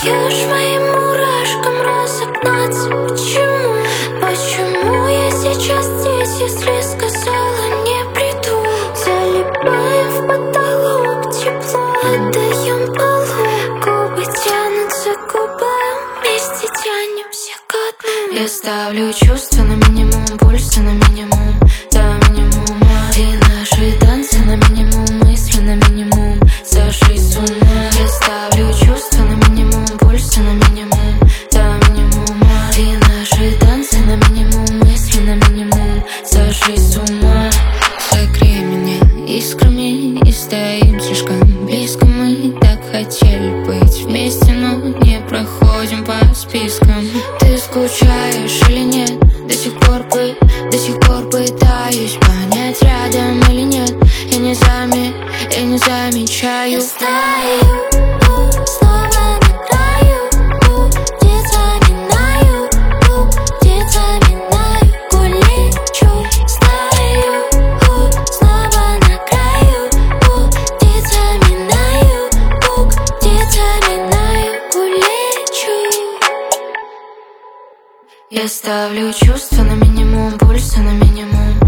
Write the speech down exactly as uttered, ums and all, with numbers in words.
даешь моим мурашкам разогнаться. Почему? Почему я сейчас здесь, если сказала не приду? Залипая в потолок, тепло отдаем полу. Губы тянутся к губам, вместе тянемся ко дну. Я ставлю чувства на минимум, пульса на минимум, до минимума. И наши танцы на минимум, мысли на минимум, сошли с ума. Я ставлю чувства на минимум, пульса на минимум, до минимума. И наши танцы на минимум, мысли на минимум, сошли с ума. Согрей меня искрами и стоим слишком близко. Мы так хотели быть вместе, но не проходим по спискам. Ты скучаешь или нет? До сих пор, бы, до сих пор пытаюсь понять, рядом или нет. Я не зами, я не замечаю. Я стою, снова на краю, где заминаю, где заминаю, гулечу. Стою, снова на краю, где заминаю, где заминаю, гулечу. Я ставлю чувства на минимум, пульса на минимум,